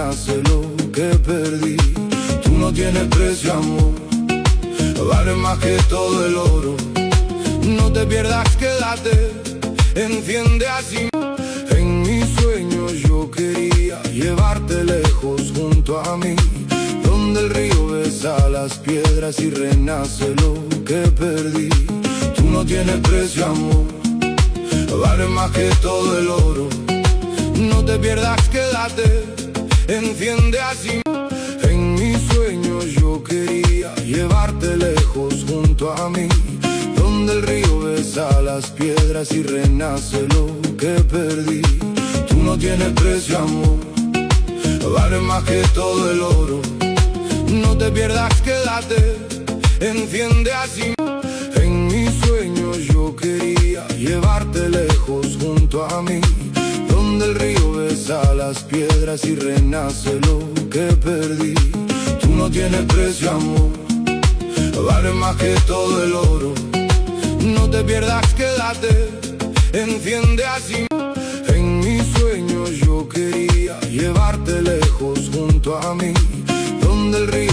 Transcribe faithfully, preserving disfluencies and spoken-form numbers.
renace lo que perdí. Tú no tienes precio, amor, vale más que todo el oro. No te pierdas, quédate, enciende así. En mis sueños yo quería llevarte lejos junto a mí, donde el río besa las piedras y renace lo que perdí. Tú no tienes precio, amor, vale más que todo el oro. No te pierdas, quédate, enciende así. En mis sueños yo quería llevarte lejos junto a mí, donde el río besa las piedras y renace lo que perdí. Tú no tienes precio, amor, vale más que todo el oro. No te pierdas, quédate, enciende así. En mis sueños yo quería llevarte lejos junto a mí, donde el río besa las piedras y renace lo que perdí. Tú no tienes precio, amor, vale más que todo el oro. No te pierdas, quédate, enciende así. En mis sueños yo quería llevarte lejos junto a mí, donde el río